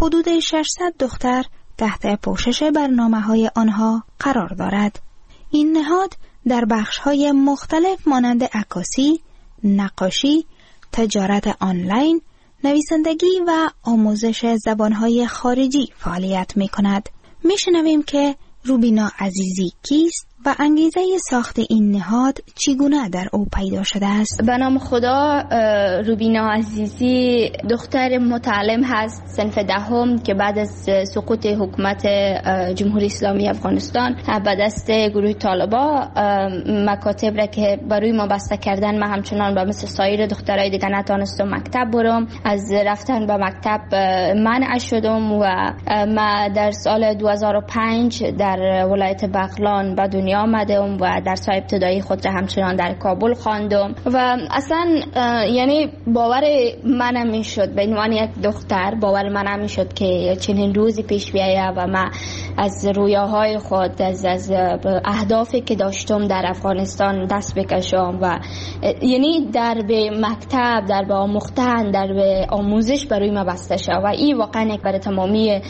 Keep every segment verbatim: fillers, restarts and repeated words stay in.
حدود ششصد دختر تحت پوشش برنامه‌های آنها قرار دارد. این نهاد در بخش‌های مختلف مانند عکاسی، نقاشی، تجارت آنلاین، نویسندگی و آموزش زبان‌های خارجی فعالیت می‌کند. می‌شنویم که روبینا عزیزی کیست و انگیزه ساخت این نهاد چگونه در او پیدا شده است؟ به نام خدا، روبینا عزیزی دختر متعلم هست صنف دهم که بعد از سقوط حکومت جمهوری اسلامی افغانستان به دست گروه طالبا مکاتب را که برای ما بسته کردن، من همچنان به مثل سایر دخترای دیگه نتونستم مکتب برم. از رفتن به مکتب منع شدم و ما در سال دو هزار و پنج در ولایت بغلان به دنیا آمدم و درس های ابتدایی خود را همچنان در کابل خواندم و اصلا یعنی باور من نمیشد به عنوان یک دختر، باور من نمیشد که چنین روزی پیش بیاید و من از رویاهای خود، از از اهدافی که داشتم در افغانستان دست بکشم و یعنی در به مکتب، در به آموختن، در به آموزش برای من بسته شد و این واقعا یک برای تمامی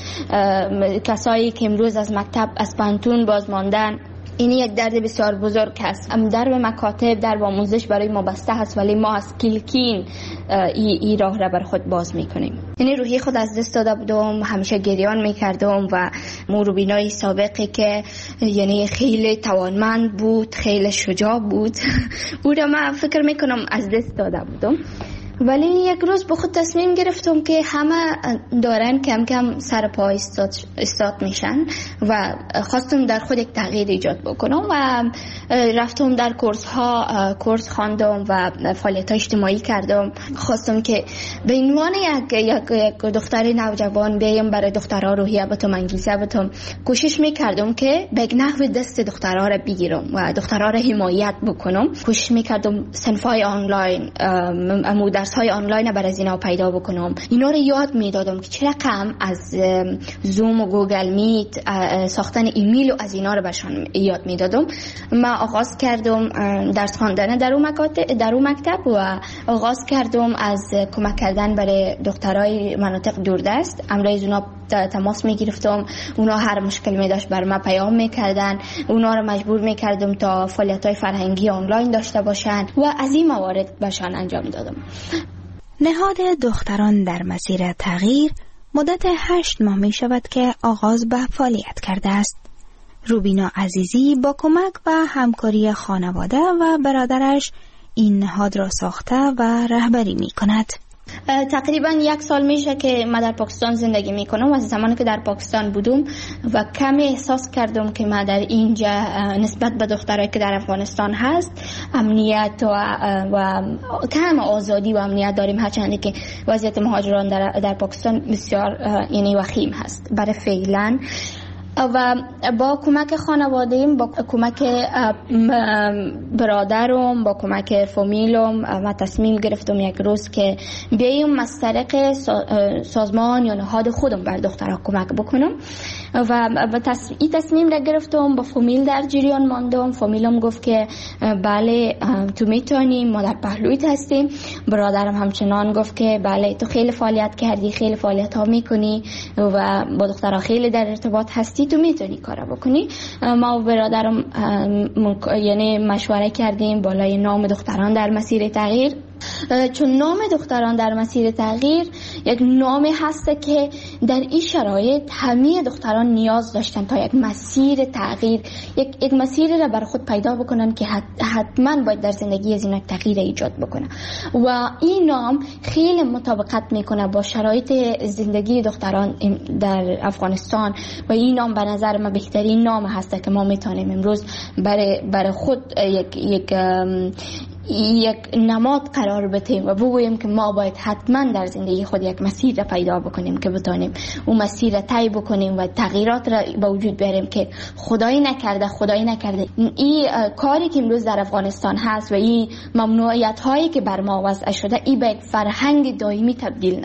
کسایی که امروز از مکتب از پانتون باز ماندن، این یک درد بسیار بزرگ است. در به مکاتب، در به آموزش برای ما بسته هست، ولی ما از کلکین ای, ای راه را بر خود باز میکنیم. یعنی روحی خود از دست داده بودم، همیشه گریان میکردم و روبینای سابقی که یعنی خیلی توانمند بود، خیلی شجاع بود او را من فکر میکنم از دست داده بودم. ولی یک روز به خود تصمیم گرفتم که همه دارن کم کم سر پا استاد, استاد میشن و خواستم در خود یک تغییر ایجاد بکنم و رفتم در کورس ها کورس خواندم و فعالیت اجتماعی کردم. خواستم که به عنوان یک, یک, یک دختر نوجوان بیایم برای دخترها روحیه بتم، انگیزه بتم. کوشش میکردم که به نحو دست دخترها را بگیرم و دخترها را حمایت بکنم. کوشش میکردم صنفای آنلاین، درس های آنلاین برای اینا پیدا بکنم. اینا رو یاد میدادم که چه رقم از زوم و گوگل میت، ساختن ایمیل و از اینا رو بهشون یاد میدادم. من آغاز کردم درس خواندن در اون مکاتب در اون مکتب و آغاز کردم از کمک کردن برای دخترای مناطق دوردست. امروز اونا تماس میگرفتم، اونا هر مشکل می داشت بر ما پیام میکردن، اونا رو مجبور میکردم تا فعالیت‌های فرهنگی آنلاین داشته باشن و از این موارد بهشون انجام دادم. نهاد دختران در مسیر تغییر مدت هشت ماه می شود که آغاز به فعالیت کرده است. روبینا عزیزی با کمک و همکاری خانواده و برادرش این نهاد را ساخته و رهبری می کند. تقریبا یک سال میشه که من در پاکستان زندگی میکنم. از زمانی که در پاکستان بودم و کمی احساس کردم که من در اینجا نسبت به دخترایی که در افغانستان هست امنیت و, و کم آزادی و امنیت داریم، هرچند که وضعیت مهاجران در, در پاکستان بسیار یعنی وخیم هست برای فعلا. و با کمک خانواده‌ام، با کمک برادرم، با کمک فامیلم من تصمیم گرفتم یک روز که بیایم از طریق سازمان یا نهاد خودم بر دخترها کمک بکنم و این تصمیم را گرفتم. با فامیل در جریان ماندم. فامیلم گفت که بله تو میتونی، ما در پهلویت هستیم. برادرم همچنان گفت که بله تو خیلی فعالیت کردی، خیلی فعالیت ها میکنی و با دخترها خیلی در ارتباط هستی، تو میتونی کارا بکنی. ما و برادرم یعنی مشوره کردیم بالای نام دختران در مسیر تغییر، چون نام دختران در مسیر تغییر یک نامی هست که در این شرایط همه دختران نیاز داشتن تا یک مسیر تغییر، یک, یک مسیر را بر خود پیدا بکنن که حتما باید در زندگی از این تغییر ایجاد بکنه و این نام خیلی مطابقت میکنه با شرایط زندگی دختران در افغانستان و این نام به نظر من بهترین نام هست که ما میتونیم امروز برای برای خود یک یک یک نماد قرار بدیم و بگوییم که ما باید حتما در زندگی خود یک مسیر را پیدا بکنیم که بتونیم اون مسیر را طی بکنیم و تغییرات را به وجود بیاریم که خدایی نکرده خدایی نکرده این کاری که امروز در افغانستان هست و این ممنوعیت هایی که بر ما وضع شده این به یک فرهنگ دائمی تبدیل نشه.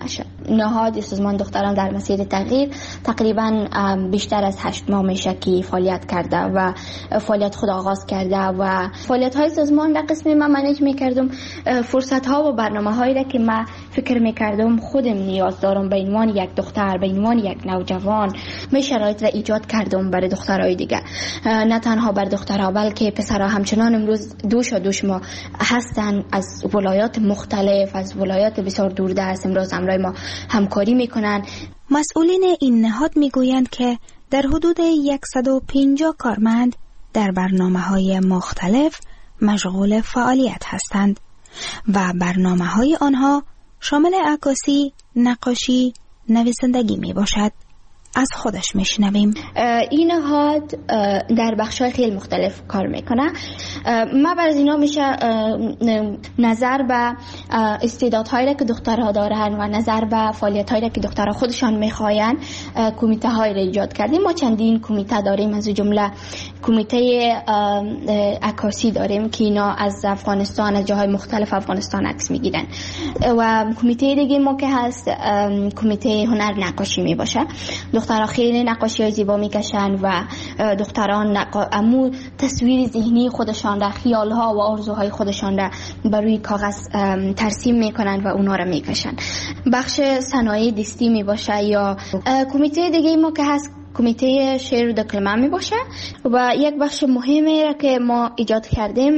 نهاد سازمان دختران در مسیر تغییر تقریبا بیشتر از هشت ماه میشه که فعالیت کرده و فعالیت خود آغاز کرده و فعالیت های سازمان در قسم من منیج میکردم. فرصت ها و برنامه هایی را که من فکر میکردم خودم نیاز دارم به عنوان یک دختر، به عنوان یک نوجوان، می شرایط را ایجاد کردم برای دخترای دیگه، نه تنها بر دخترها بلکه پسرها همچنان امروز دوش و دوش ما هستن از ولایات مختلف، از ولایات بسیار دوردست امروز همراه ما همکاری میکنن. مسئولین این نهاد میگویند که در حدود صد و پنجاه کارمند در برنامه‌های مختلف مشغول فعالیت هستند و برنامه‌های آنها شامل عکاسی، نقاشی، نویسندگی می باشد. از خودش میشنویم. این نهاد در بخش‌های خیلی مختلف کار میکنه. ما بر از اینا میشه نظر به استعدادهایی که دخترها دارن و نظر به فعالیت‌هایی که دخترها خودشان میخواین کمیته های را ایجاد کردیم. ما چندین کمیته داریم، از جمله کمیته عکاسی داریم که اینا از افغانستان، از جاهای مختلف افغانستان عکس میگیرن و کمیته دیگه ما که هست کمیته هنر نقاشی میباشه. دخترها خیلی نقاشی های زیبا میکشن و دختران نقا... امو تصویر ذهنی خودشان را، خیال ها و آرزوهای خودشان را بر روی کاغذ ترسیم میکنن و اونها را میکشن. بخش صنایع دستی میباشه یا کمیته دیگه ما که هست کمیته شعر و دکلمه می باشه و یک بخش مهمی را که ما ایجاد کردیم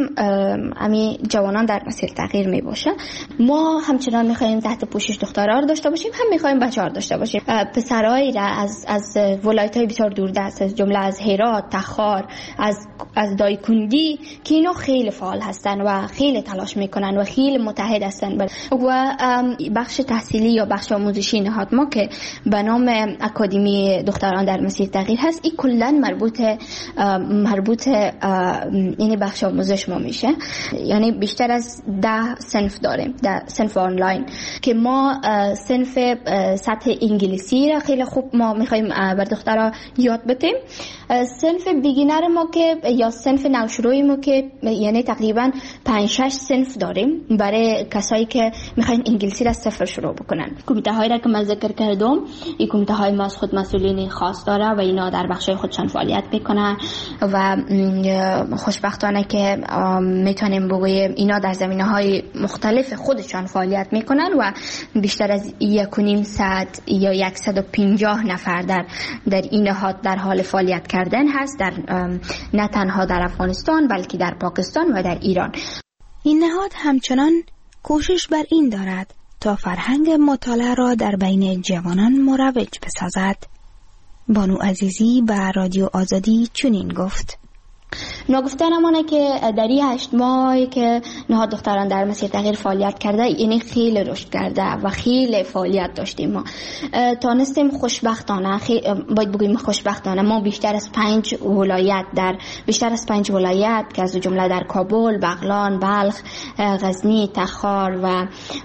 امی جوانان در مسیر تغییر می باشه. ما همچنان می خواهیم تحت پوشش دخترها را داشته باشیم، هم می خواهیم بچه‌ها را داشته باشیم. پسرایی را از از ولایت‌های بسیار دوردست، از جمله از هرات، تخار، از از دایکندی که اینا خیلی فعال هستن و خیلی تلاش میکنن و خیلی متحد هستن و بخش تحصیلی یا بخش آموزشی نهاد ما که به نام اکادمی دختران در مسیر تغییر هست، این کلا مربوط مربوط یعنی بخش آموزش ما میشه. یعنی بیشتر از ده صنف داریم، ده صنف آنلاین که ما صنف سطح انگلیسی را خیلی خوب ما میخوایم بر دخترها یاد بدیم. صنف بیگینر ما که یا صنف نوشروی ما که یعنی تقریبا پنج شش صنف داریم برای کسایی که میخواین انگلیسی را صفر شروع بکنن. کمیته هایی را که من ذکر کردم، این کمیته های ما از خود مسئولین خاص داره و اینا در بخشای خودشان فعالیت میکنن و خوشبختانه که میتونیم بگویم اینا در زمینه‌های مختلف خودشان فعالیت میکنن و بیشتر از یک و نیم صد یا صد و پنجاه نفر در در این نهاد در حال فعالیت کردن هست، در نه تنها در افغانستان بلکه در پاکستان و در ایران. این نهاد همچنان کوشش بر این دارد تا فرهنگ مطالعه را در بین جوانان مروج بسازد. بانو عزیزی به رادیو آزادی چنین گفت: نگفتن امانه که در این هشت ماهی که نهاد دختران در مسیر تغییر فعالیت کرده، یعنی خیلی رشد کرده و خیلی فعالیت داشتیم. ما تانستیم خوشبختانه، باید بگویم خوشبختانه، ما بیشتر از پنج ولایت در بیشتر از پنج ولایت که از جمله در کابل، بغلان، بلخ، غزنی، تخار و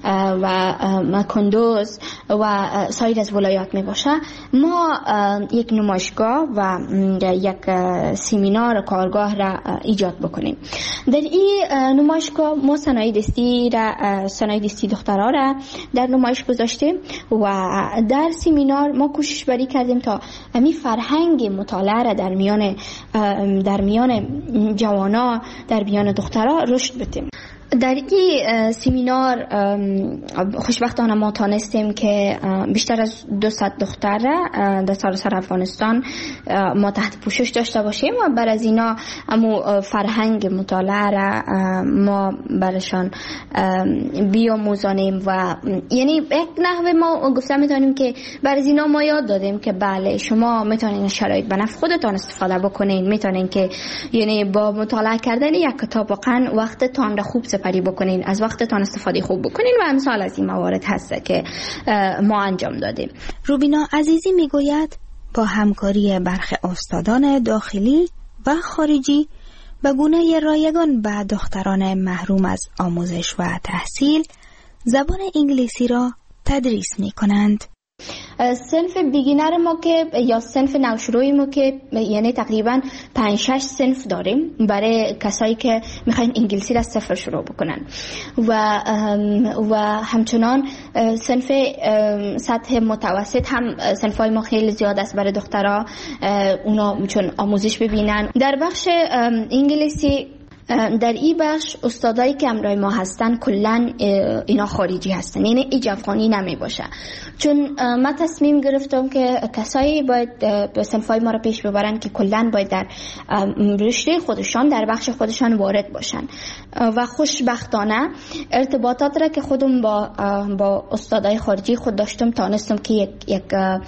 و کندوز و سایر از ولایات می باشه، ما یک نمایشگاه و یک سمینار کارگاه را ایجاد بکنیم. در این نمایشگاه ما صنایع دستی را صنایع دستی دخترها را در نمایش گذاشتیم و در سمینار ما کوشش بری کردیم تا همین فرهنگ مطالعه را در میان در میان جوانا، در میان دخترها رشد بدیم. در این سمینار خوشبختانه ما تانستیم که بیشتر از دویست دختر در سراسر افغانستان ما تحت پوشش داشته باشیم و بر از اینا امو فرهنگ مطالعه را ما برشان بیاموزانیم و یعنی یک نحوه ما گفته میتونیم که بر از اینا ما یاد دادیم که بله شما میتونین شرایط به نفع خودتان استفاده بکنین، میتونین که یعنی با مطالعه کردن یک کتاب واقعا وقتتان را خوب سپری بکنین، از وقتتان استفاده خوب بکنین و امثال از این موارد هست که ما انجام دادیم. روبینا عزیزی میگوید با همکاری برخی استادان داخلی و خارجی به گونه رایگان به دختران محروم از آموزش و تحصیل زبان انگلیسی را تدریس می کنند. صنف بیگینر ما که یا صنف نوشروی ما که یعنی تقریبا پنج شش صنف داریم برای کسایی که میخواین انگلیسی را صفر شروع بکنن و و همچنان صنف سطح متوسط هم صنفای ما خیلی زیاد است برای دخترها، اونا چون آموزش ببینن. در بخش انگلیسی در این بخش استادایی که همراه ما هستن کلا اینا خارجی هستن، یعنی ایج افغانی نمی باشه، چون ما تصمیم گرفتم که کسایی باید به صنفای ما رو پیش ببرن که کلا باید در رشته خودشان در بخش خودشان وارد باشن و خوشبختانه ارتباطات را که خودم با با استادای خارجی خود داشتم تانستم که یک یک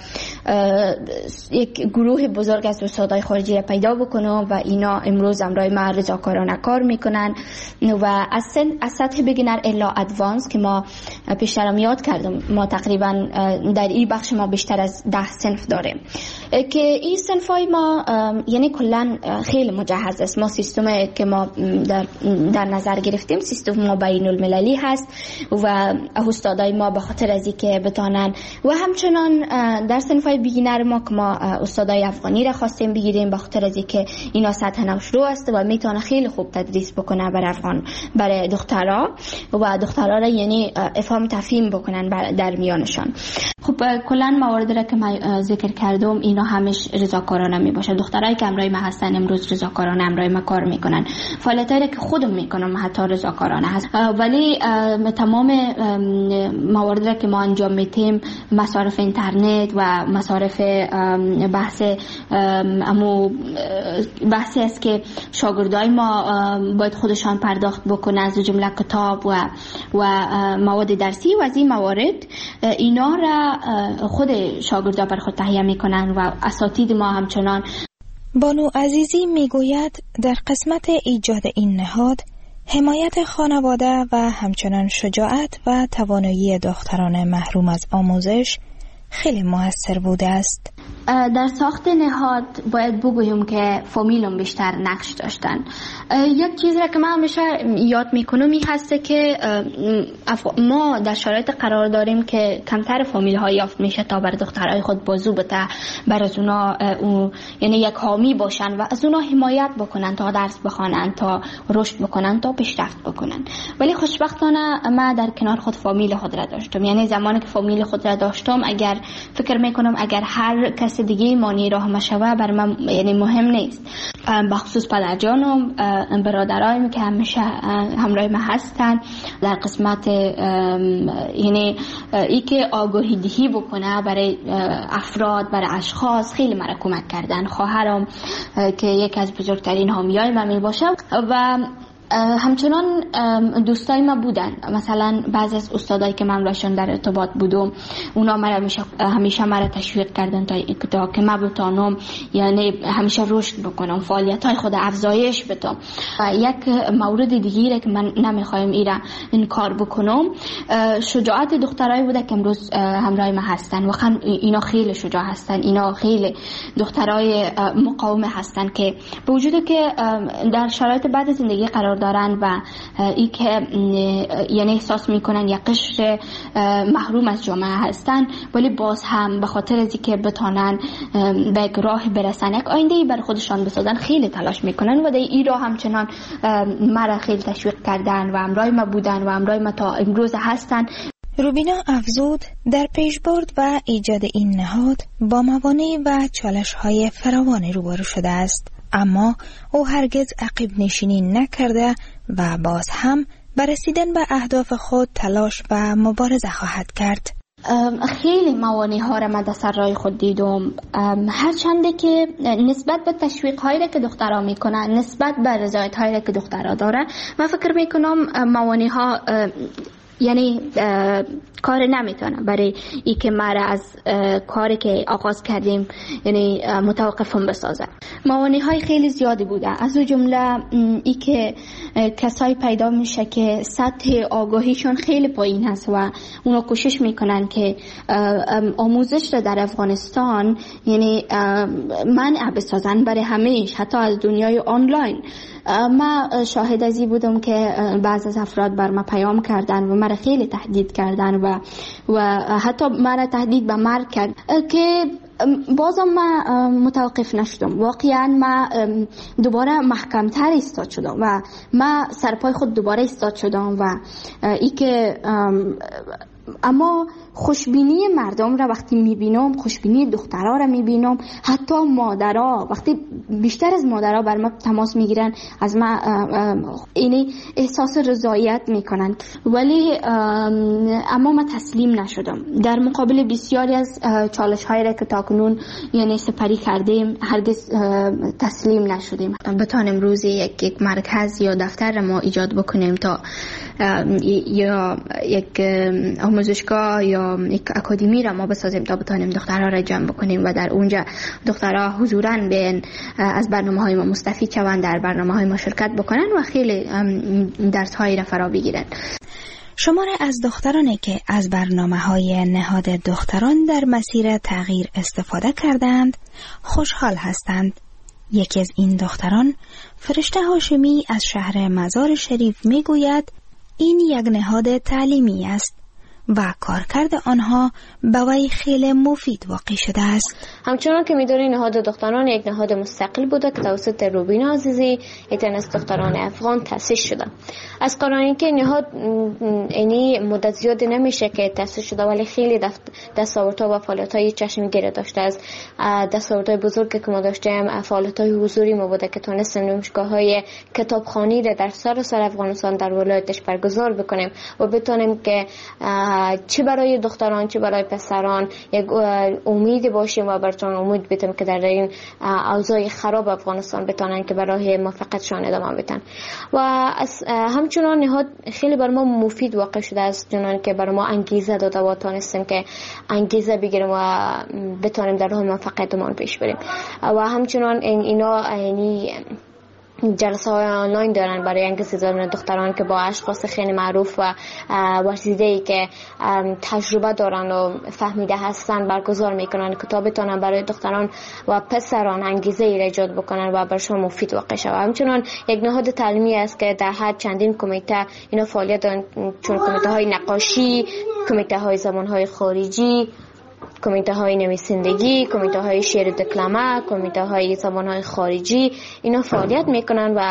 یک گروه بزرگ از استادای خارجی را پیدا بکنم و اینا امروز همراه ما رضاکارانه کار میکنن و از از سطح بگینر الا ادوانس که ما پیشترم یاد کردم، ما تقریبا در این بخش ما بیشتر از ده صنف داریم که این صنفای ما یعنی کلا خیلی مجهز است. ما سیستم که ما در, در نظر گرفتیم سیستم ما بین المللی هست و استادای ما به خاطر از اینکه بتانن و همچنان در صنفای بیگینر ما که ما استادای افغانی را خواستیم بگیریم به خاطر از اینکه اینا سطح نوشرو است و میتونه خیلی خوب تدریس بکنه برای افغان برای دخترها و دخترها را یعنی افهام تفهیم بکنن در میانشان. خب کلا موارد را که من ذکر کردم اینا همش رضاکارانه می باشه. دخترایی که همراه ما هستن امروز رضاکارانه همراه ما کار میکنن، فعالیتایی که خودم میکنم حتی رضاکارانه هست، ولی تمام موارد را که ما انجام میدیم مصارف اینترنت و مصارف بحث امو بحثی است که شاگردای ما باید خودشان پرداخت بکنن از جمله کتاب و و مواد درسی و از این موارد اینا را خود شاگردا بر خود تهیه میکنن و اساتید ما همچنان. بانو عزیزی میگوید در قسمت ایجاد این نهاد حمایت خانواده و همچنان شجاعت و توانایی دختران محروم از آموزش خیلی موثر بوده است. در ساخت نهاد باید بگویم که فامیلم بیشتر نقش داشتن. یک چیز را که من همیشه یاد میکنم این هسته که ما در شرایط قرار داریم که کمتر فامیل ها یافت میشه تا بر دخترای خود بازو بده، بر از اونا یعنی یک حامی باشن و از اونا حمایت بکنن تا درس بخوانن، تا رشد بکنن، تا پیشرفت بکنن. ولی خوشبختانه من در کنار خود فامیل خود را داشتم، یعنی زمانی که فامیل خود را داشتم اگر فکر میکنم اگر هر کس دیگه مانی راه مشوه بر من یعنی مهم نیست، بخصوص پدرجانم برادرایم که همیشه همراه ما هستن در قسمت یعنی ای که آگاهی دهی بکنه برای افراد برای اشخاص خیلی مرا کمک کردن. خواهرم که یک از بزرگترین حامیای من می باشه و همچنان دوستای ما بودن، مثلا بعضی از استادایی که من باشون در ارتباط بودم اونا مرا همیشه همیشه مرا تشویق کردن تا تا که من بتونم یعنی همیشه رشد بکنم، فعالیت‌های خود افزایش بدم. یک مورد دیگه که من نمیخوایم ایرا انکار بکنم شجاعت دخترای بوده که امروز همراه ما هستن و اینا خیلی شجاع هستن، اینا خیلی دخترای مقاوم هستن که به وجودی که در شرایط بعد زندگی قرار دارن و ای که یعنی احساس میکنن یک قشر محروم از جامعه هستن، ولی باز هم به خاطر از اینکه بتونن به یک راه برسن، یک آینده‌ای بر خودشان بسازن خیلی تلاش میکنن و در این راه همچنان مرا خیلی تشویق کردن و همراه ما بودن و همراه ما تا امروز هستن. روبینا افزود در پیشبرد و ایجاد این نهاد با موانع و چالش‌های فراوانی روبرو شده است، اما او هرگز عقب نشینی نکرده و باز هم بر رسیدن به اهداف خود تلاش و مبارزه خواهد کرد. خیلی موانع ها را من در سر راه خود دیدم، هرچنده که نسبت به تشویق هایی که دخترها میکنن، نسبت به رضایت هایی که دخترها دارن، من فکر میکنم موانع ها یعنی کار نمیتونه برای ای که مرا از کاری که آغاز کردیم یعنی متوقفم بسازه. موانع های خیلی زیادی بوده، از اون جمله ای که کسایی پیدا میشه که سطح آگاهیشون خیلی پایین هست و اونا کوشش میکنن که آموزش رو در افغانستان یعنی منع بسازن برای همیش، حتی از دنیای آنلاین. ما شاهد ازی بودم که بعض از افراد بر ما پیام کردن و مرا خیلی تهدید کردن و و و حتی مرا تهدید به مرگ کرد که بازم ما متوقف نشدم. واقعا ما دوباره محکمتر ایستاد شدم و ما سرپای خود دوباره ایستاد شدم و ای که اما خوشبینی مردم را وقتی میبینم، خوشبینی دخترها را میبینم، حتی مادرها وقتی بیشتر از مادرها بر ما تماس میگیرن از ما اینی احساس رضایت میکنن، ولی اما ما تسلیم نشدم. در مقابل بسیاری از چالش هایی را که تاکنون یعنی سپری کردیم هرگز تسلیم نشدیم. بتانیم روزی یک, یک مرکز یا دفتر ما ایجاد بکنیم تا یا یک آموزشگاه یا یک اکادمی را ما بسازیم تا بتانیم دخترها را جمع بکنیم و در اونجا دخترها حضوراً بین از برنامه‌های ما مستفید شوند، در برنامه‌های ما شرکت بکنن و خیلی درس‌هایی را فرا بگیرن. شماره از دخترانی که از برنامه‌های نهاد دختران در مسیر تغییر استفاده کردند خوشحال هستند. یکی از این دختران، فرشته هاشمی از شهر مزار شریف میگوید این یک نهاد تعلیمی است و کارکرد آنها به وی خیلی مفید واقع شده است. همچنان که می‌دونید نهاد دختران یک نهاد مستقل بوده که توسط روبینا عزیزی یکی از دختران افغان تأسیس شده. از قراری که نهاد اینی مدت زیاد نمیشه که تأسیس شده، ولی خیلی دستاوردها و فعالیت‌های چشمگیر داشته. از دستاوردهای بزرگی که ما داشتیم فعالیت‌های حضوری ما بوده که تونستیم نمایشگاه‌های کتابخوانی را در سراسر افغانستان در ولایتش برگزار بکنیم و بتونیم که چه برای دختران چه برای پسران یک امید باشیم و براتون امید بدیم که در این اوضاع خراب افغانستان بتونن که برای موفقیتشان ادامه بدن. و همچنان نهاد خیلی بر ما مفید واقع شده است، چنان که بر ما انگیزه داده و تونستیم که انگیزه بگیریم و بتونیم در راه موفقیتمون پیش بریم. و همچنان این اینا یعنی جلسه های آنلاین دارن برای انگیزه دادن دختران که با اشخاص خیلی معروف و ورزیده‌ای که تجربه دارن و فهمیده هستن برگزار میکنن که تا بتونن برای دختران و پسران انگیزه ای ایجاد بکنن و برشون مفید واقع شود. همچنان یک نهاد تعلیمی است که در هر چندین کمیته اینا فعالیت دارن، چون کمیته های نقاشی، کمیته های زبان های خارجی، کمیته های نویسندگی، کمیته های شعر دکلمه، کمیته های زبان های خارجی، اینا فعالیت میکنن و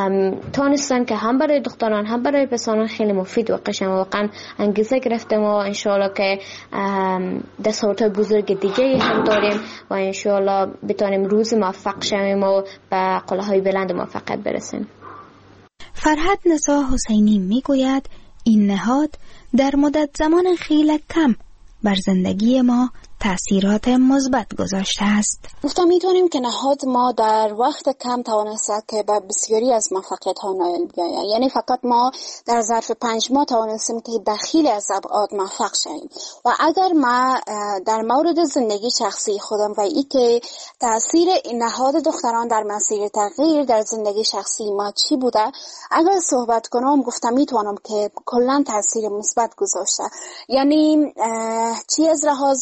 تونستن که هم برای دختران هم برای پسران خیلی مفید واقع شن. واقعا انگیزه گرفتیم و انشاءالله که دستاوردهای بزرگ دیگه هم داریم و انشاءالله بتونیم روز موفق شویم و به قله‌های بلند موفقیت برسیم. فرهاد نسا حسینی میگوید این نهاد در مدت زمان خیلی کم بر زندگی ما تأثیرات مثبت گذاشته است. گفتم میتونیم که نهاد ما در وقت کم توانسته که به بسیاری از موفقیت ها نائل بیاید. یعنی فقط ما در ظرف پنج ماه توانستیم که در خیلی از ابعاد موفق شویم. و اگر ما در مورد زندگی شخصی خودم و ای که تأثیر نهاد دختران در مسیر تغییر در زندگی شخصی ما چی بوده اگر صحبت کنم، گفتم میتونم که کلا تأثیر مثبت گذاشته. یعنی چی از لحاظ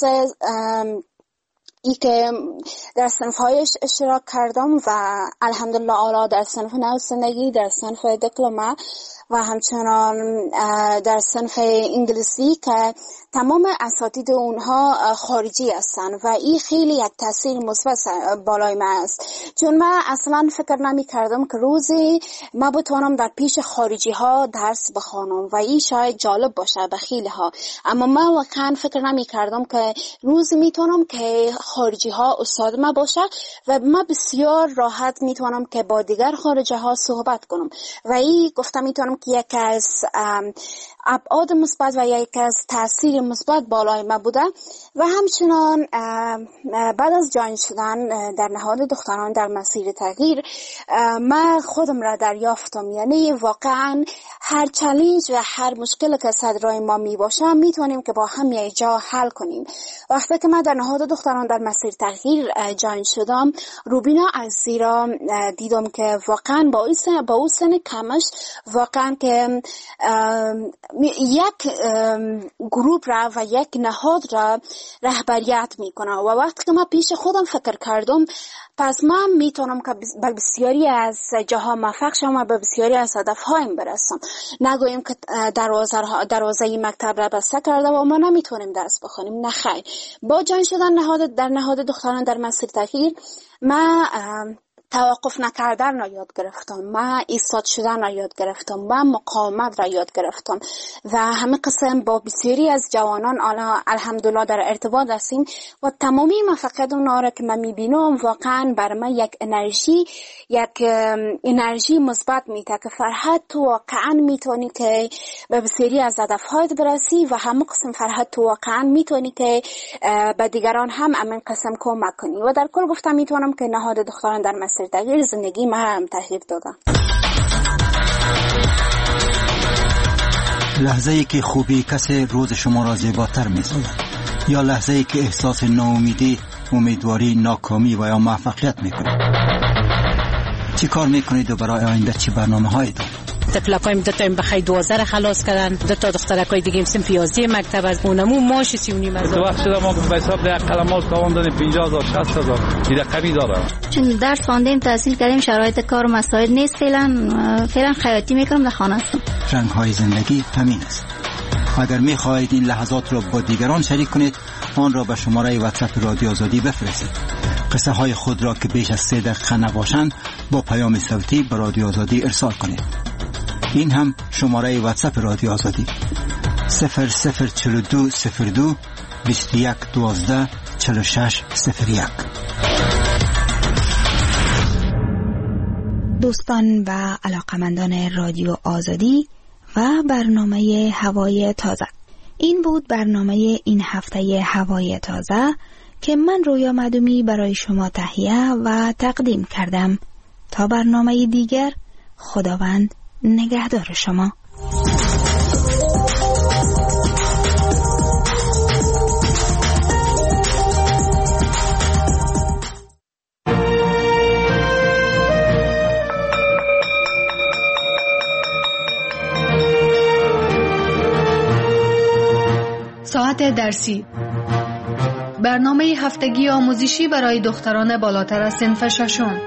ای که در صنف‌هایش اشتراک کردم و الحمدلله اعلی در صنف نویسندگی، در صنف دیپلمه و همچنان در صنف انگلیسی که تمام اساتید اونها خارجی هستن و این خیلی یک تاثیر مثبت بالای من است، چون من اصلا فکر نمی کردم که روزی ما بتونم در پیش خارجی ها درس بخوانم و این شاید جالب باشه به خیلی ها، اما من واقعا فکر نمی کردم که روزی میتونم که خارجی ها استاد ما باشه و من بسیار راحت میتونم که با دیگر خارجی ها صحبت کنم و این گفتم میتونم که یک از ابعاد مثبت و یک از تاثیر مثبت بالای ما بوده. و همچنان بعد از جوین شدن در نهاد دختران در مسیر تغییر من خودم را دریافتم، یعنی واقعا هر چالش و هر مشکل که صدرای ما می باشه میتونیم که با هم یک جا حل کنیم. وقتی که من در نهاد دختران در مسیر تغییر جوین شدم، روبینا عزیزی را دیدم که واقعا با این با اون سن کمش واقعا که یک گروه را و یک نهاد را رهبریت میکنه و وقتی که ما پیش خودم فکر کردم پس من میتونم که به بسیاری از جاها موفق شم و به بسیاری از هدفهایم برسم. نگوییم که دروازه دروازه مکتب را بسته کرده و ما نمیتونیم درس بخونیم، نه خیر. با جان شدن نهاد در نهاد دختران در مسیر تغییر ما توقف نکردن را یاد گرفتم، من ایستاد شدن را یاد گرفتم، من مقاومت را یاد گرفتم و همه قسم با بسیاری از جوانان الحمدلله در ارتباط هستیم و تمامی موفقیت اونها را که من میبینم واقعا برای من یک انرژی یک انرژی مثبت میده که فرحت تو واقعا میتونی که به بسیاری از هدفهایت برسی و همه قسم فرحت تو واقعا میتونی که به دیگران هم همین قسم کمک کنی و در کل گفتم میتونم که نهاد دختران در مسیر تغییر زندگی ما هم تغییر دادم. لحظه ای که خوبی کسی روز شما را زیباتر می‌سازد یا لحظه ای که احساس ناامیدی، امیدواری، ناکامی و یا موفقیت می‌کنید. چی کار می‌کنید و برای آینده چی برنامه‌هایی دارید؟ تفلقایم دو تا بخای دوازده خلاص کردن، دو تا دخترکای دیگه هم سنف یازده مکتب از اونمو ماش سی و نیم هزار. تو وقت شده ما به حساب ده قلمات تاوان دادیم پنجاه هزار شصت هزار دیگه کمی داره. چون درس خواندیم تحصیل کردیم شرایط کار و مسائل نیست، فعلا فعلا خیاطی میکنم در خانه هستم. رنگ‌های زندگی همین است. اگر می‌خواهید این لحظات را با دیگران شریک کنید آن را به شماره واتساپ رادیو آزادی بفرستید. قصه های خود را که بیش از سه دقیقه نباشند با پیام صوتی به رادیو آزادی ارسال کنید. این هم شماره واتساپ رادیو آزادی صفر صفر چهل و دو صفر دو بیست و یک دوازده چهل و شش صفر یک. دوستان و علاقمندان رادیو آزادی و برنامه هوای تازه، این بود برنامه این هفته هوای تازه که من رویا مدومی برای شما تهیه و تقدیم کردم. تا برنامه دیگر، خداوند نگهدار شما. ساعت درسی، برنامه هفتگی آموزشی برای دختران بالاتر از صنف ششم.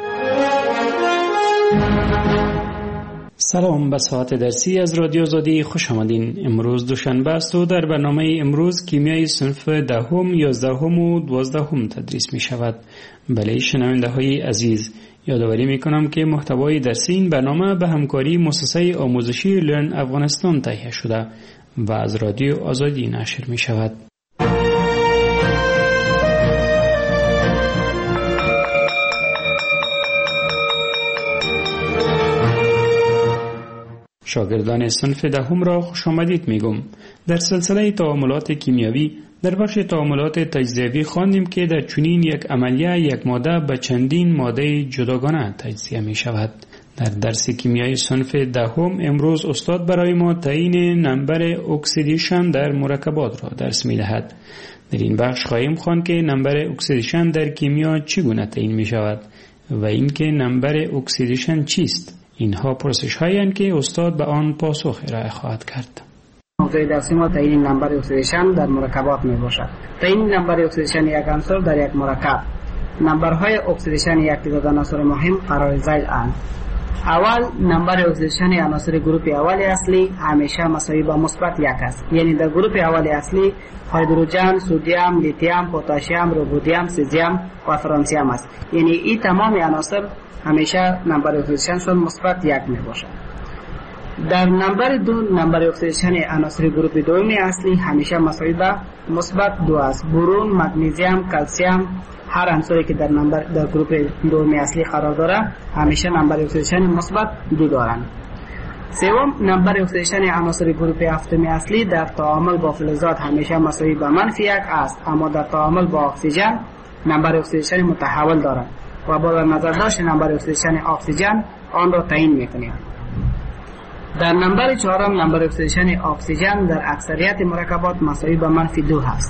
سلام، به ساعت درسی از رادیو آزادی خوش آمدین. امروز دوشنبه است و در برنامه امروز کیمیای صنف دهم، یازدهم و دوازدهم تدریس می شود. بله شنونده های عزیز، یادآوری می کنم که محتوای درسی این برنامه به همکاری مؤسسه آموزشی لرن افغانستان تهیه شده و از رادیو آزادی نشر می شود. شاگردان صنف دهم را خوش آمدید میگم. در سلسله تعاملات کیمیایی در بخش تعاملات تجزیوی خواندیم که در چنین یک عملیه یک ماده به چندین ماده جداگانه تجزیه می شود. در درس کیمیای صنف دهم امروز استاد برای ما تعیین نمبر اکسیدیشن در مرکبات را درس می دهد. در این بخش خواهیم خواند که نمبر اکسیدیشن در کیمیا چگونه تعیین می شود و اینکه نمبر اکسیدیشن چیست. اینها پرسش هایی هستند که استاد به آن پاسخ ارائه خواهد کرد. موضوع درسی ما تعیین نمبر اکسیدیشن در مرکبات می باشد. تعیین نمبر اکسیدیشن یک عنصر در یک مرکب. نمبرهای اکسیدیشن یک تعداد عناصر مهم قرار ذیل اند. اول نمبر اکسیدیشن عناصر گروه اول اصلی همیشه مساوی با مثبت یک است. یعنی در گروه اول اصلی هیدروژن، سدیم، لیتیوم، پتاسیم، رودیم، سزیم و فرانسیم است. یعنی این تمام عناصر همیشه نمبر اکسیدیشنشون مثبت یک می باشد. در نمبر دو نمبر اکسیدیشن عناصر گروه دوم اصلی همیشه مساوی با مثبت دو است. برون، مگنیزیم، کلسیم، هر عنصری که در نمبر در گروه دوم اصلی قرار داره همیشه نمبر اکسیدیشن مثبت دو دارند. سوم نمبر اکسیدیشن عناصر گروه هفتم اصلی در تعامل با فلزات همیشه مساوی با منفی یک است، اما در تعامل با اکسیژن نمبر اکسیدیشن متحول دارد و با نظر داشت نمبر اکسیدیشن اکسیژن آن را تعیین می‌کنیم. در نمبر چهارم نمبر اکسیدیشن اکسیژن در اکثریت مرکبات مساوی با منفی دو هست.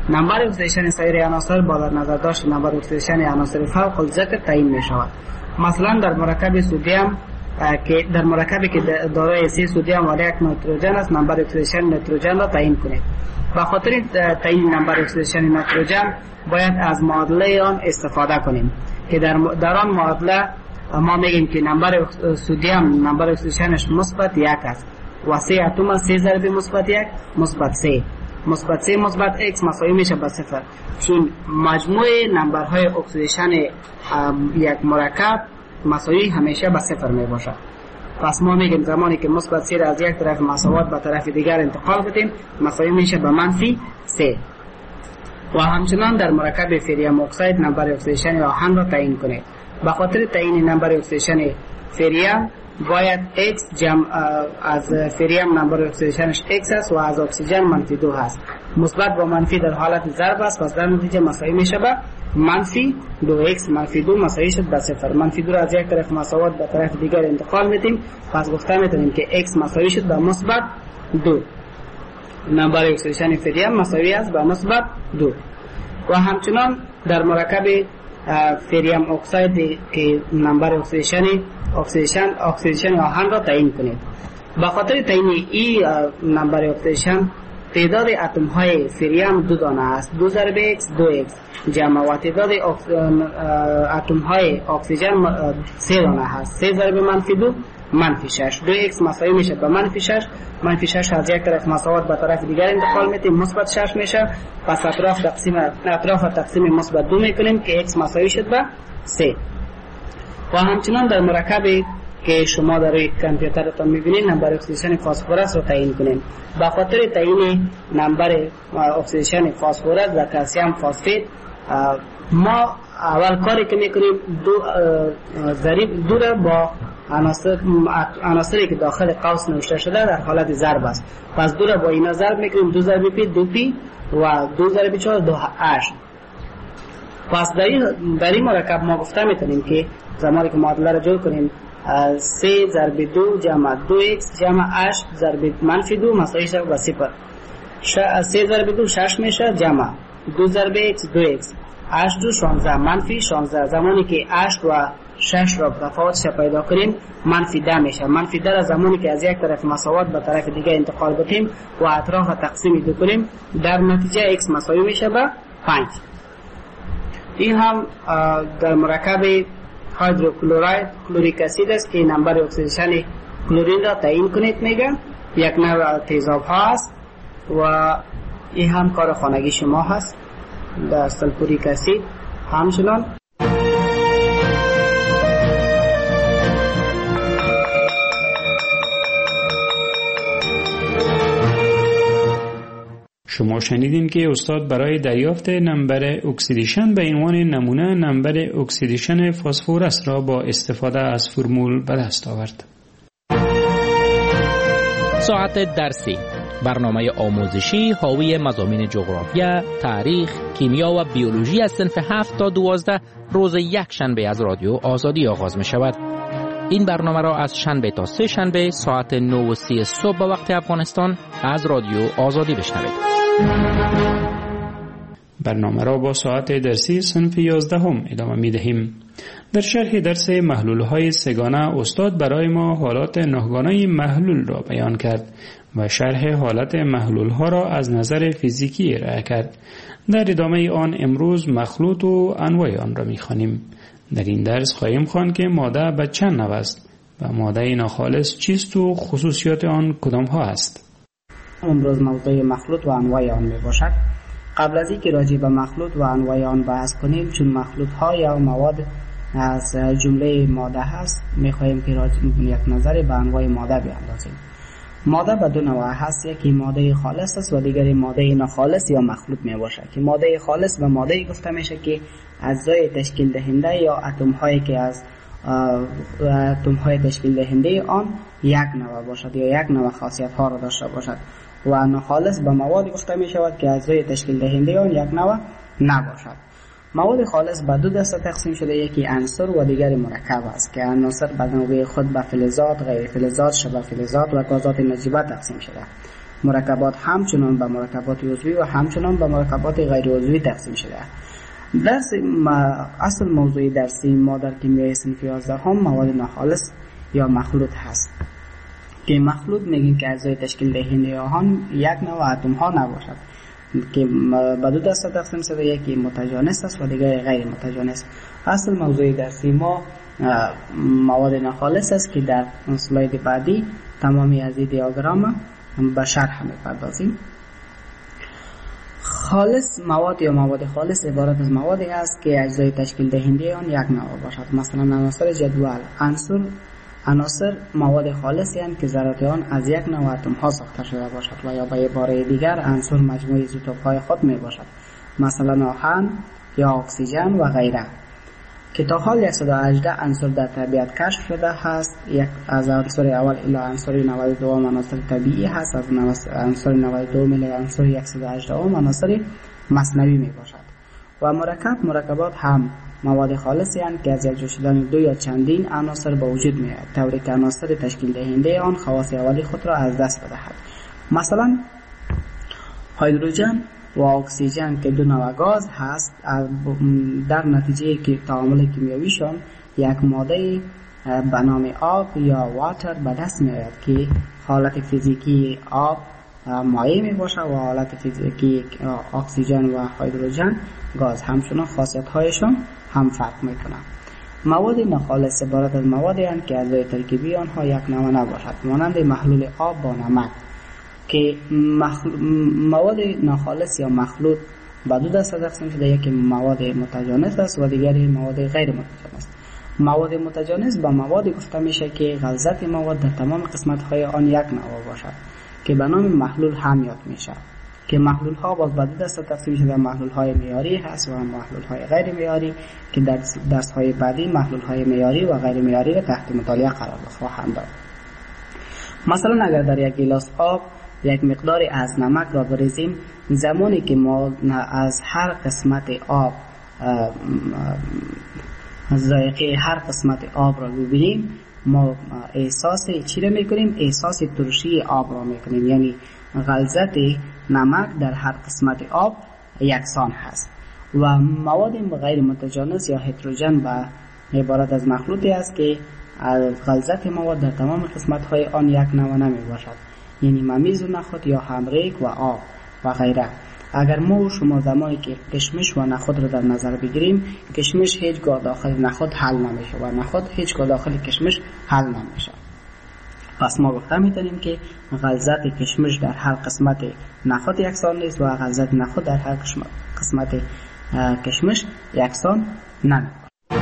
نمبر اکسیدیشن سایر عناصر با در نظر داشت نمبر اکسیدیشن عناصر فوق الذکر تعیین می شود. مثلا در مرکب سدیم که در مرکبی که دارای سه سدیم و یک نیتروژن است، نمبر اکسیدیشن نیتروژن را تعیین کنید. به خاطر تعیین نمبر اکسیدیشن نیتروژن باید از معادله آن استفاده کنیم که در در آن معادله ما میگیم که نمبر سدیم نمبر اکسیدیشنش مثبت یک است و سه اتم سه ضرب مثبت یک مثبت سه مثبت سه مثبت x مساوی میشه به صفر، چون مجموع نمبرهای اکسیدیشن یک مرکب مساوی همیشه به صفر می باشد. پس ما میگیم زمانی که مثبت سه را از یک طرف مساوات به طرف دیگر انتقال بدیم مساوی میشه به منفی سه. و همچنان در مرکب فریم اکساید نمبر اکسیدیشن آهن را تعیین کنید. به خاطر تعیین نمبر اکسیدیشن فریم باید x جمع از فریم نمبر اکسیدیشنش x است و از اکسیژن منفی دو هست. مثبت با منفی در حالت ضرب است، پس در نتیجه مساوی میشه به منفی دو x منفی دو مساوی شد به صفر. منفی دو را از یک طرف مساوات به طرف دیگر انتقال میدیم، پس گفته میتونیم که x مساوی شد به مثبت دو. نمبر اکسیدیشن فریم مساوی است به مثبت دو. و همچنان در مرکب فریم اکساید که نمبر اکسیدیشن اکسیدیشن اکسیدیشن آهن را تعیین کنید. به خاطر تعیین این نمبر اکسیدیشن تعداد اتم های فریم دو دانه است، دو ضرب x دو x جمع و تعداد اتم های اکسیژن سه دانه هست، سه ضرب منفی دو منفی شش. دو x مساوی میشه به منفی شش، منفی شش از یک طرف مساوات به طرف دیگر انتقال میدیم مثبت شش میشه، پس اطراف تقسیم اطراف تقسیم مثبت دو میکنیم که x مساوی شد به سه. و همچنان در مرکبی که شما در کامپیوترتان میبینید نمبر اکسیدیشن فسفرس رو تعیین کنیم. به خاطر تعیین نمبر اکسیدیشن فسفرس در کلسیم فسفید ما اول کاری که میکنیم دو ضریب دو را با عناصر عناصری که داخل قوس نوشته شده در حالت ضرب است، پس دو را با اینا ضرب میکنیم، دو ضرب پی دو پی و دو ضرب چهار دو هشت. پس در این در این مرکب ما گفته میتونیم که زمانی که معادله را جور کنیم سه ضرب دو جمع دو x جمع هشت ضرب منفی دو مساوی شد به صفر. سه ضرب دو شش میشه جمع دو ضرب x دو x هشت دو شانزده منفی شانزده. زمانی که هشت و شش را تفاوتش پیدا کنیم منفی ده میشه. منفی ده را زمانی که از یک طرف مساوات به طرف دیگه انتقال بدیم و اطراف تقسیم دو کنیم در نتیجه x مساوی میشه به پنج. این هم در مرکب هیدروکلوراید کلوریک اسید است که نمبر اکسیدیشن کلورین را تعیین کنید. میگه یک نوع تیزاب ها است و این هم کار خانگی شما هست. در سلفوریک اسید همچنان شما شنیدین که استاد برای دریافت نمبر اکسیدیشن به عنوان نمونه نمبر اکسیدیشن فسفرس را با استفاده از فرمول به دست آورد. ساعت درسی، برنامه آموزشی حاوی مضامین جغرافیا، تاریخ، کیمیا و بیولوژی از صنف هفت تا دوازده روز یک شنبه از رادیو آزادی آغاز می شود. این برنامه را از شنبه تا سه شنبه ساعت نه و سی صبح به وقت افغانستان از رادیو آزادی بشنوید. برنامه را با ساعت درسی صنف یازدهم ادامه می دهیم. در شرح درس محلول های سگانه استاد برای ما حالات نهگانه محلول را بیان کرد و شرح حالت محلول ها را از نظر فیزیکی ارائه کرد. در ادامه آن امروز مخلوط و انواع آن را می خوانیم. در این درس خواهیم خواند که ماده به چند نوع است و ماده ناخالص چیست و خصوصیات آن کدام ها است. امروز موضوع مخلوط و انواع آن می باشد. قبل از اینکه راجع به مخلوط و انواع آن بحث کنیم، چون مخلوط ها یا مواد از جمله ماده هست، می خواهیم که یک نظر به انواع ماده بیاندازیم. ماده به دو نوع هست، یکی ماده خالص است و دیگری ماده ناخالص یا مخلوط می باشد. که ماده خالص و ماده گفته میشه که اجزای تشکیل دهنده یا اتم هایی که از اتم های تشکیل دهنده آن یک نوع باشد یا یک نوع خاصیت ها را داشته باشد. و ناخالص به مواد گفته می شود که اجزای تشکیل دهنده آن یک نوع نباشد. مواد خالص به دو دسته تقسیم شده، یکی عنصر و دیگری مرکب است که عناصر به نوبه خود به فلزات، غیر فلزات، شبه فلزات و گازات نجیبه تقسیم شده. مرکبات همچنان به مرکبات عضوی و همچنان به مرکبات غیر عضوی تقسیم شده. درس اصل موضوعی درسی ما در کیمیای صنف یازده هم مواد ناخالص یا مخلوط هست که مخلوط میگیم که اجزای تشکیل دهنده آن یک نوع اتم ها نباشد که به دو دسته تقسیم شده، یکی متجانس است و دیگر غیر متجانس. اصل موضوعی درسی ما مواد ناخالص است که در اسلاید بعدی تمامی از این دیاگرام به شرح می‌پردازیم. خالص مواد یا مواد خالص عبارت از موادی است که اجزای تشکیل دهنده آن یک نوع باشد. مثلا عناصر جدول عنصر عناصر مواد خالصی هستند که ذرات آن از یک نوع اتم ها ساخته شده باشد و یا به عباره دیگر عنصر مجموعه ایزوتوپ های خود می باشد، مثلا آهن یا اکسیژن و غیره، که تا حال صد و هجده عنصر در طبیعت کشف شده است. یک از عنصر اول الی عنصر نود و دو عناصر طبیعی هست، از عنصر نود و دو الی عنصر صد و هجده عناصر مصنوعی می باشد. و مرکب مرکبات هم مواد خالصی هستند که از یک جوشیدن دو یا چندین عناصر به وجود می آید، طوری که عناصر تشکیل دهنده آن خواص اولی خود را از دست بدهد. مثلا هیدروژن و اکسیژن که دو نوع گاز هست، در نتیجه که تعامل کیمیاییشان یک ماده به نام آب یا واتر به دست می آید که حالت فیزیکی آب مایع می باشد و حالت فیزیکی اکسیژن و هیدروژن گاز. همچنان خاصیت هایشان هم فرق می کنند. مواد ناخالص عبارت از موادی هستند که اجزای ترکیبی آنها یک نوع نباشد، مانند محلول آب با نمک، که مخل... مواد ناخالص یا مخلوط به دو دسته تقسیم شده، یکی مواد متجانس است و دیگری مواد غیر متجانس. مواد متجانس به مواد گفته میشه که غلظت مواد در تمام قسمت های آن یک نوع باشد که به نام محلول هم یاد میشه، که محلول ها باز به دو دسته تقسیم شده، محلول های معیاری هست و محلول های غیر معیاری، که در درس های بعدی محلول های معیاری و غیر معیاری را تحت مطالعه قرار خواهم داد. مثلا اگر در یک گیلاس آب یک مقداری از نمک را بریزیم، زمانی که ما از هر قسمت آب ذائقه هر قسمت آب را ببینیم، ما احساس چی را میکنیم؟ احساس ترشی آب را میکنیم، یعنی غلظت نمک در هر قسمت آب یکسان هست. و مواد غیر متجانس یا هتروژن به عبارت از مخلوطی است که غلظت مواد در تمام قسمت های آن یک نوع نمی باشد، یعنی ممیز و نخود یا همریک و آب و غیره. اگر ما و شما زمانی که کشمش و نخود را در نظر بگیریم، کشمش هیچگاه داخل نخود حل نمیشه و نخود هیچگاه داخل کشمش حل نمیشه. پس ما گفته میتونیم که غلظت کشمش در هر قسمت نخود یکسان نیست و غلظت نخود در هر قسمت کشمش یکسان نمیشه.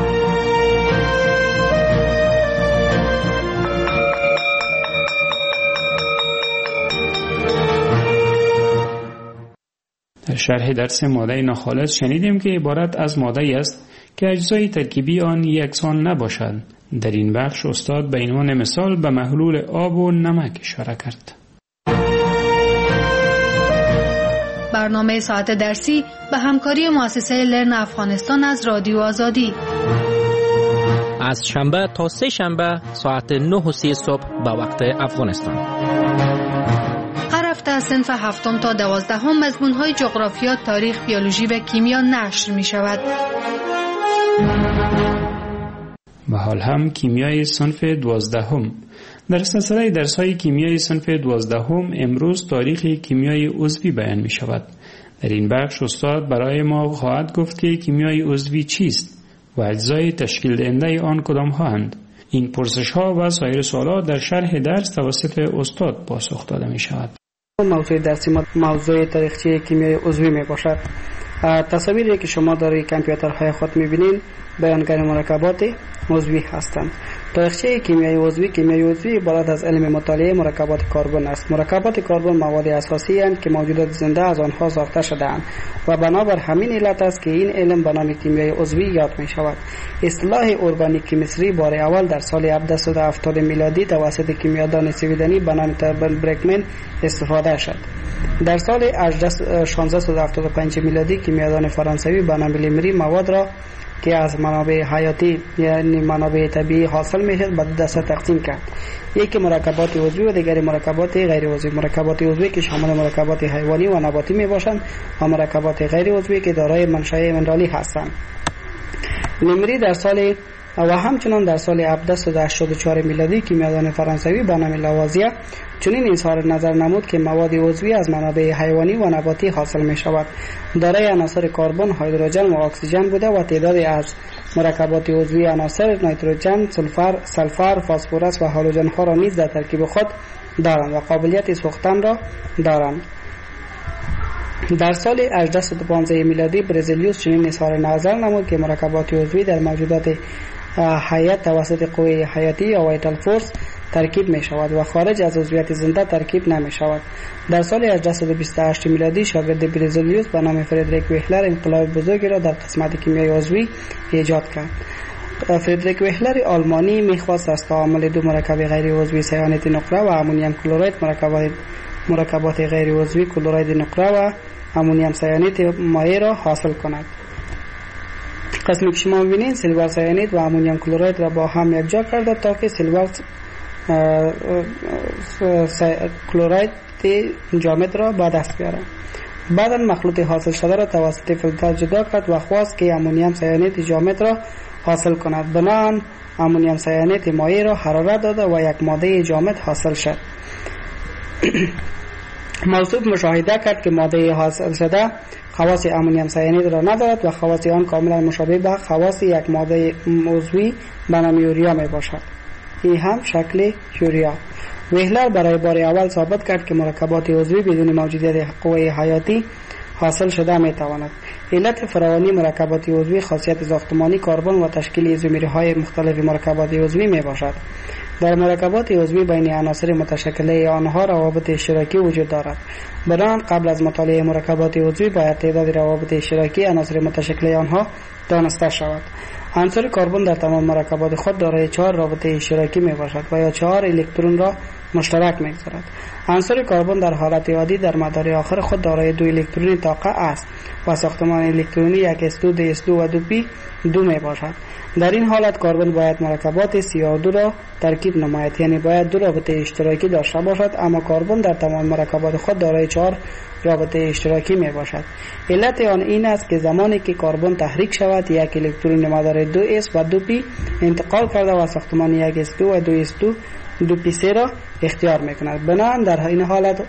در شرح درس ماده ناخالص شنیدیم که عبارت از ماده است که اجزای ترکیبی آن یکسان نباشد. در این بخش استاد به عنوان مثال به محلول آب و نمک اشاره کرد. برنامه ساعت درسی به همکاری مؤسسه لرن افغانستان از رادیو آزادی. از شنبه تا سه شنبه ساعت نه و سی صبح به وقت افغانستان. هر هفته از صنف هفتم تا دوازدهم مضمون‌های جغرافیا، تاریخ، بیولوژی و کیمیا نشر می شود. و حال هم کیمیای صنف دوازدهم. در سلسله درس‌های کیمیای صنف دوازدهم امروز تاریخ کیمیای عضوی بیان می شود. در این بخش استاد برای ما خواهد گفت که کیمیای عضوی چیست و اجزای تشکیل دهنده آن کدام هستند. این پرسش ها و سایر سوالات در شرح درس توسط استاد پاسخ داده می شود. موضوع درسی ما موضوع تاریخچه کیمیای عضوی می باشد. تصاویری که شما در کامپیوترهای خود می بینید بیانگر مرکبات عضوی هستند. تاریخچه کیمیای عضوی کیمیای عضوی عبارت از علم مطالعه مرکبات کربن است. مرکبات کربن مواد اساسی اند که موجودات زنده از آنها ساخته شده‌اند و بنابر همین علت است که این علم به نام کیمیای عضوی یاد می شود. اصطلاح ارگانیک کیمستری بار اول در سال هفتصد و هفتاد میلادی توسط کیمیادان سویدنی به نام تربن برکمن استفاده شد. در سال شانزده صد و هفتاد و پنج میلادی کیمیادان فرانسوی به نام لیمری مواد را که از منابع حیاتی یعنی منابع طبیعی حاصل میشه به دو دسته تقسیم کرد. یکی مرکبات عضوی و دیگری مرکبات غیر عضوی. مرکبات عضوی که شامل مرکبات حیوانی و نباتی می باشند و مرکبات غیر عضوی که دارای منشأ منرالی هستند. لمری در سال و همچنان در سال هفتصد و هشتاد و چهار میلادی کیمیادان فرانسوی به نام لاوازیه چنین اظهار نظر نمود که مواد عضوی از منابع حیوانی و نباتی حاصل می شود. دارای عناصر کربن، هیدروژن و اکسیژن بوده و تعدادی از مرکبات عضوی عناصر نیتروژن، سولفر، سلفر، فسفرس و هالوژن ها را نیز در ترکیب خود دارند و قابلیت سوختن را دارند. در سال هجده و پانزده میلادی برزیلیوس چنین اظهار نظر نمود که مرکبات عضوی در موجودات حیات توسط قوه حیاتی یا وایتال فورس ترکیب می شود و خارج از عضویت زنده ترکیب نمی شود. در سال هجده و بیست و هشت میلادی شاگرد برزیلیوس به نام فردریک ویهلر انقلاب بزرگی را در قسمت کیمیای عضوی ایجاد کرد. فردریک ویهلر آلمانی می‌خواست از تعامل دو مرکب غیر عضوی سیانت نقره و امونیم کلراید مرکبات مرکبات غیر عضوی کلراید نقره و امونیم سیانت مایع را حاصل کند. قسمی که شما می‌بینید سیلور سیانید و امونیم کلراید را با هم یکجا کرده تا که سیلور کلراید جامد را به دست بیارد. بعدا مخلوط حاصل شده را توسط فیلتر جدا کرد و خواست که امونیم سیانید جامد را حاصل کند. بنابراین امونیم سیانید مایع را حرارت داده و یک ماده جامد حاصل شد. موصوف مشاهده کرد که ماده حاصل شده خواص امونیم سیانید را ندارد و خواص آن کاملا مشابه به خواص یک ماده عضوی به نام یوریا می باشد. این هم شکل یوریا. ویهلر برای بار اول ثابت کرد که مرکبات عضوی بدون موجودیت قوه حیاتی حاصل شده می تواند. علت فراوانی مرکبات عضوی خاصیت ساختمانی کربن و تشکیل ایزومرهای مختلف مرکبات عضوی می باشد. در مرکبات عضوی بین عناصر متشکله آنها روابط اشتراکی وجود دارد. بنابراین قبل از مطالعه مرکبات عضوی باید تعداد روابط اشتراکی عناصر متشکله آنها دانسته شود. عنصر کربن در تمام مرکبات خود دارای چهار رابطه اشتراکی می باشد و یا چهار الکترون را مشترک می گذارد. عنصر کربن در حالت عادی در مدار آخر خود دارای دو الکترون طاقه است و ساختمان الکترونی یک اس دو، دی اس دو و دو پی دو می باشد. در این حالت کربن باید مرکبات سی او دو را ترکیب نماید، یعنی باید دو رابطه اشتراکی داشته باشد، اما کربن در تمام مرکبات خود دارای چهار رابطه اشتراکی می باشد. علت آن این است که زمانی که کربن تحریک شود یک الکترون مدار دو اس و دو پی انتقال کرده و ساختمان یک اس دو و دو اس دو دو پی سه را اختیار می کند. بنابراین در این حالت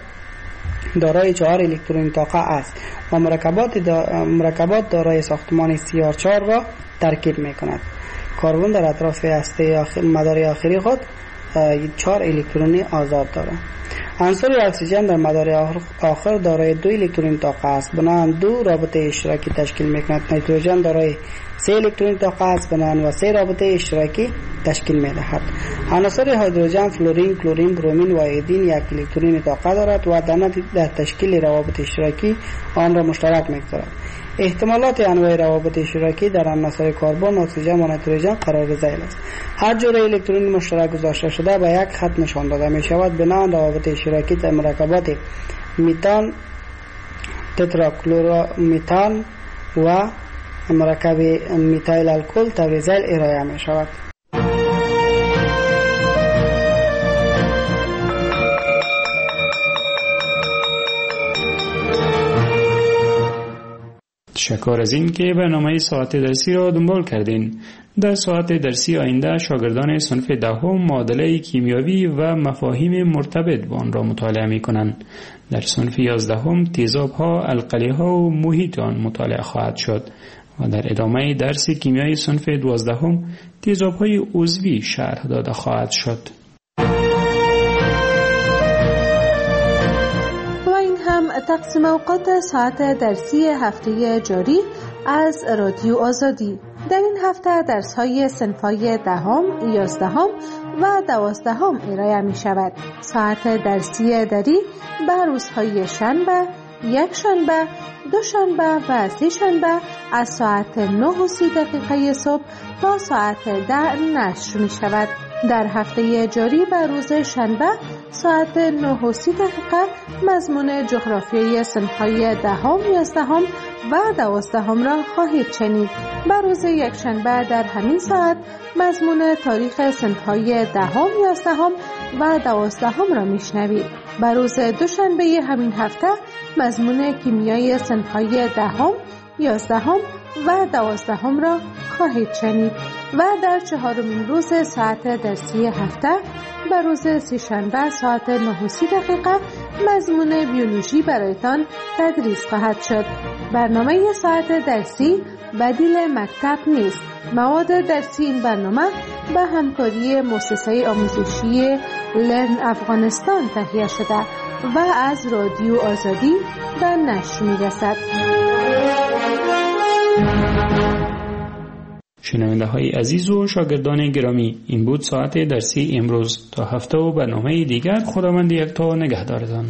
دارای چهار الکترون طاقه است و مرکبات دا مرکبات دارای ساختمان سی آر چهار را ترکیب می کند. کربن در اطراف هسته آخر مدار آخری خود چهار الکترون آزاد دارد. عنصر اکسیژن در مدار آخر دارای دو الکترون طاقه است، بنابراین دو رابطه اشتراکی تشکیل می کند. نیتروژن دارای سه الکترون طاقه است، بنابراین و سه رابطه اشتراکی تشکیل می دهد. عناصر هیدروژن، فلورین، کلورین، برومین و ایودین یک الکترون طاقه دارد و در تشکیل روابط اشتراکی آن را مشترک می گذارد. احتمالات انواع روابط اشتراکی در عناصر کربن، اکسیژن و نیتروژن قرار ذیل است. هر جور الکترون مشترک گذاشته شده به یک خط نشان داده می شود. بنابراین روابط اشتراکی در مرکبات میتان، تتراکلورو میتان و مرکب میتایل الکل طور ذیل ارائه می شود. تشکر از این که برنامه ساعت درسی را دنبال کردین. در ساعت درسی آینده شاگردان صنف دهم معادله کیمیاوی و مفاهیم مرتبط با آن را مطالعه می کنند. در صنف یازدهم تیزاب ها، القلی ها و محیط آن مطالعه خواهد شد و در ادامه درس کیمیای صنف دوازدهم تیزاب های عضوی شرح داده خواهد شد. تقسیم اوقات ساعت درسی هفته جاری از رادیو آزادی. در این هفته درس‌های صنف‌های دهم، یازدهم و دوازدهم ارائه می شود. ساعت درسی دری به روزهای شنبه، یک شنبه، دوشنبه و سه شنبه از ساعت نه و سی دقیقه صبح تا ساعت ده نشر می شود. در هفته جاری به روز شنبه ساعت نه و سی دقیقه مضمون جغرافیای صنف‌های دهم، یازدهم و دوازدهم را خواهید شنید. به روز یک شنبه در همین ساعت مضمون تاریخ صنف‌های دهم، یازدهم و دوازدهم را میشنوید. به روز دوشنبه همین هفته مضمون کیمیای صنف‌های دهم، یازدهم و دوازدهم را خواهید شنید و در چهارمین روز ساعت درسی هفته به روز سه‌شنبه ساعت نه و سی دقیقه مضمون بیولوژی برایتان تدریس خواهد شد. برنامه ساعت درسی بدیل مکتب نیست. مواد درسی این برنامه به همکاری مؤسسه آموزشی لرن افغانستان تهیه شده و از رادیو آزادی به نشر می‌رسد. شنونده های عزیز و شاگردان گرامی، این بود ساعت درسی امروز. تا هفته و برنامه دیگر خداوند یکتا نگهدارتان.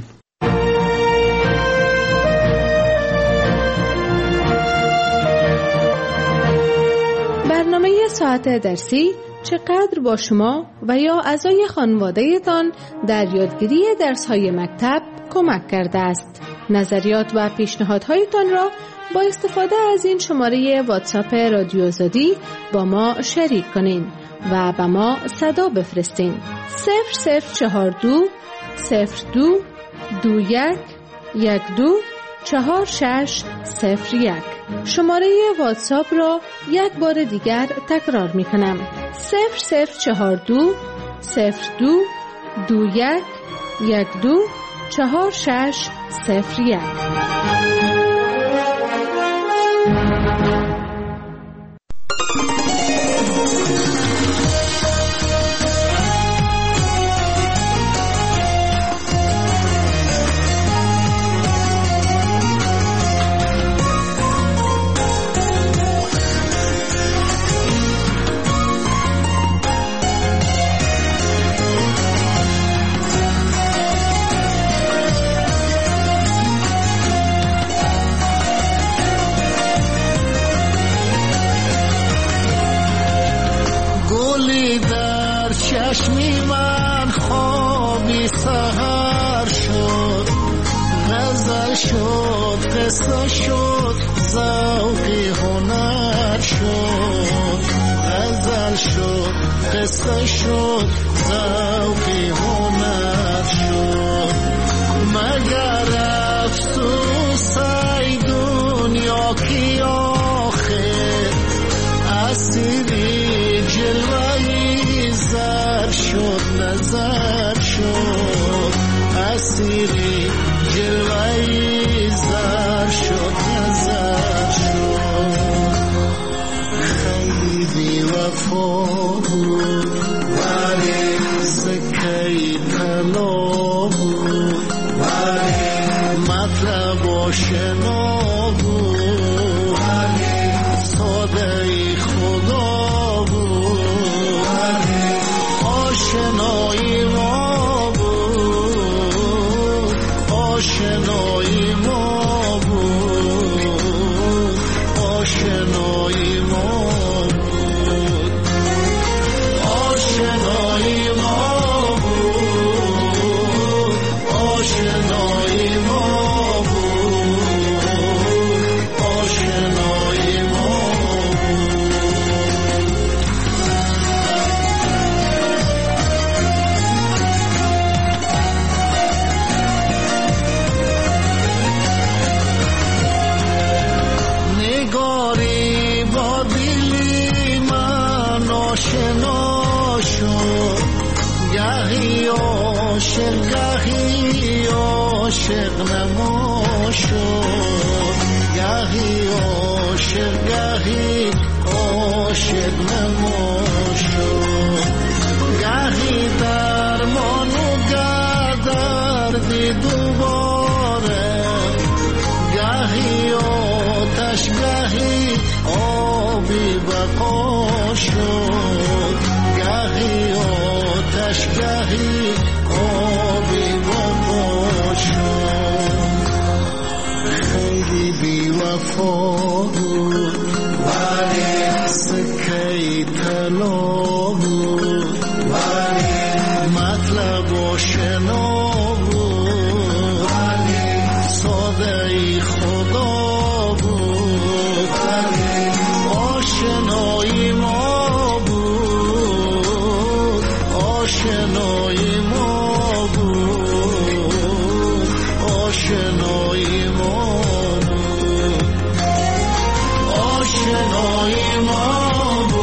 برنامه ساعت درسی چقدر با شما و یا اعضای خانواده تان در یادگیری درس‌های مکتب کمک کرده است. نظریات و پیشنهادهایتان را با استفاده از این شماره واتساپ رادیو آزادی با ما شریک کنین و با ما صدا بفرستین. صفر صفر چهار دو صفر دو دو یک یک دو چهار شش صفر یک. شماره واتساپ را یک بار دیگر تکرار می کنم. صفر صفر چهار دو صفر دو دو یک یک دو چهار شش صفر یک. چشمی من خوابی سحر شد، غزل شد، قصه شد، ذوقی هنر شد. غزل شد، قصه شد، ذوقی هنر شد. مگر افسوس ای دنیا کی آخر اسیری جلوهی زر شد، نظر شد. اسیری جلوهی زر شد، نظر شد. خیلی وفا بود ولی سکی طلا بود، ولی مطلب آشنا بود، ولی ساده ای خدا بود، ولی آشنایی ما بود، آشنایی ما بود، آشنایی ما بود، آشنایی ما بود، آشنایی ما بود، آشنایی ما نگاری با دلی من آشنا شد، گهی عاشق گهی عاشق نما شد، گهی عاشق گهی عاشق نما شد. گهی درمان و گردردی دوباره، گهی آتش گهی آبی بقا شد، گهی آتش گهی آبی بقا شد. سکه طلا بود ولی مطلب آشنا بود ولی ساده ای خدا بود ولی آشنایی ما بود آشنایی ما بود آشنایی ما بود آشنایی ما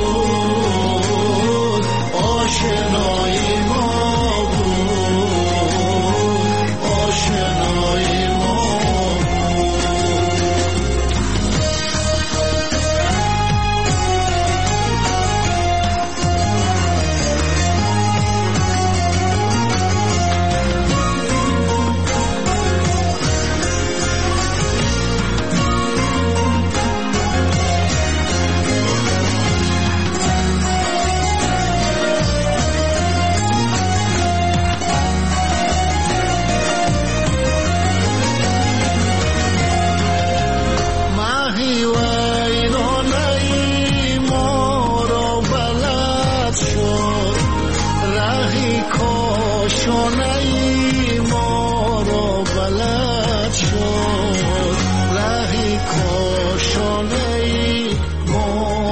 بود آشنایی ما بود آشنایی ما شون